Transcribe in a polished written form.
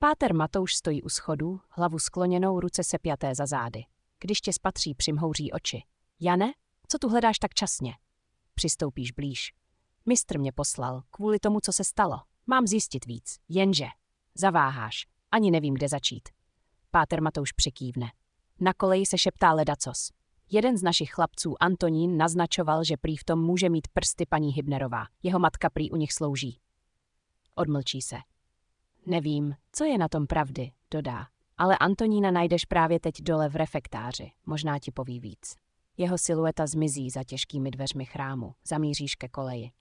Páter Matouš stojí u schodů, hlavu skloněnou, ruce sepjaté za zády. Když tě spatří, přimhouří oči. Jane, co tu hledáš tak časně? Přistoupíš blíž. Mistr mě poslal, kvůli tomu, co se stalo. Mám zjistit víc, jenže. Zaváháš, ani nevím, kde začít. Páter Matouš přikývne. Na koleji se šeptá ledacos. Jeden z našich chlapců, Antonín, naznačoval, že prý v tom může mít prsty paní Hybnerová. Jeho matka prý u nich slouží. Odmlčí se. Nevím, co je na tom pravdy, dodá. Ale Antonína najdeš právě teď dole v refektáři. Možná ti poví víc. Jeho silueta zmizí za těžkými dveřmi chrámu. Zamíříš ke koleji.